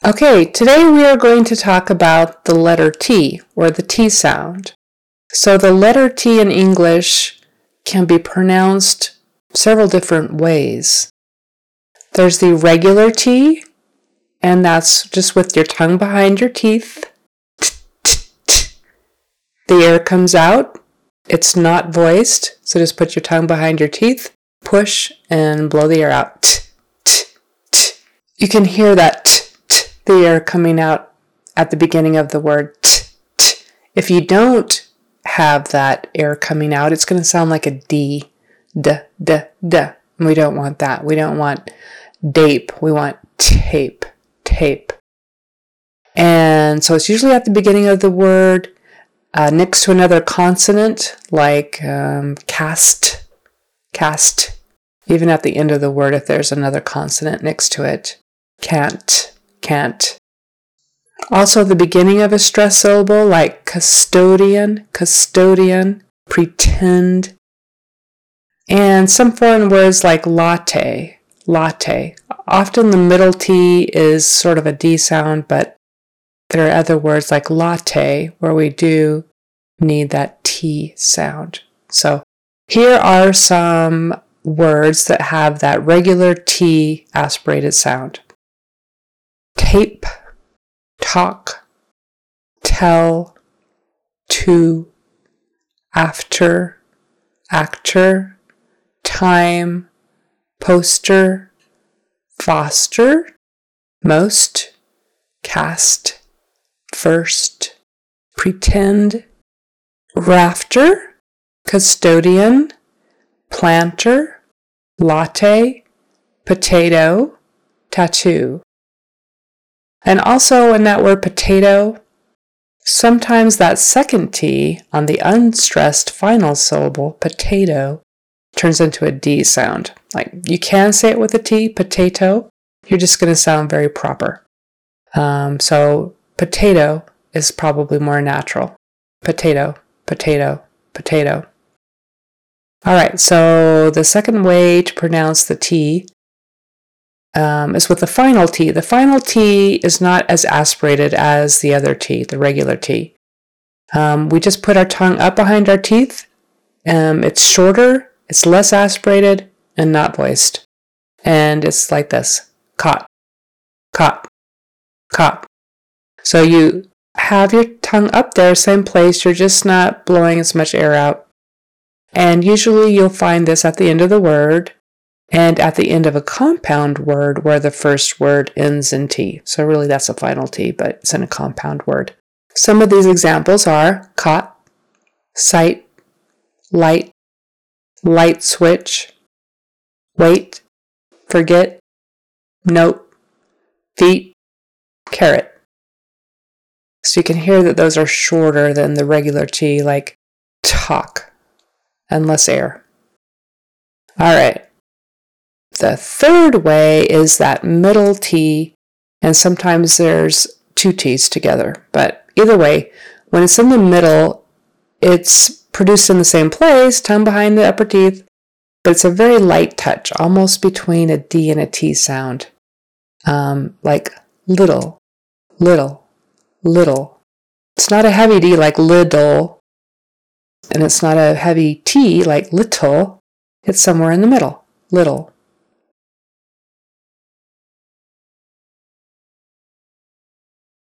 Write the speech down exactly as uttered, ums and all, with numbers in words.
Okay, today we are going to talk about the letter T, or the T sound. So the letter T in English can be pronounced several different ways. There's the regular T, and that's just with your tongue behind your teeth. The air comes out. It's not voiced, so just put your tongue behind your teeth, push, and blow the air out. You can hear that the air coming out at the beginning of the word t, t. If you don't have that air coming out, it's going to sound like a D, d, d, d. We don't want that. We don't want dape. We want tape, tape. And so it's usually at the beginning of the word, uh, next to another consonant, like um, cast, cast. Even at the end of the word, if there's another consonant next to it, can't. Can't. Also, the beginning of a stress syllable like custodian, custodian, pretend. And some foreign words like latte, latte. Often the middle T is sort of a D sound, but there are other words like latte where we do need that T sound. So here are some words that have that regular T aspirated sound. Tape, talk, tell, to, after, actor, time, poster, foster, most, cast, first, pretend, rafter, custodian, planter, latte, potato, tattoo. And also in that word potato, sometimes that second T on the unstressed final syllable, potato, turns into a D sound. Like you can say it with a T, potato, you're just going to sound very proper. Um, so potato is probably more natural. Potato, potato, potato. All right, so the second way to pronounce the T Um, is with the final T. The final T is not as aspirated as the other T, the regular T. Um, we just put our tongue up behind our teeth. Um, it's shorter, it's less aspirated, and not voiced. And it's like this. Caught, caught, caught. So you have your tongue up there, same place, you're just not blowing as much air out. And usually you'll find this at the end of the word, and at the end of a compound word where the first word ends in T. So really that's a final T, but it's in a compound word. Some of these examples are caught, sight, light, light switch, wait, forget, note, feet, carrot. So you can hear that those are shorter than the regular T, like talk, and less air. All right. The third way is that middle T, and sometimes there's two T's together. But either way, when it's in the middle, it's produced in the same place, tongue behind the upper teeth, but it's a very light touch, almost between a D and a T sound. Um, like little, little, little. It's not a heavy D like little, and it's not a heavy T like little. It's somewhere in the middle, little.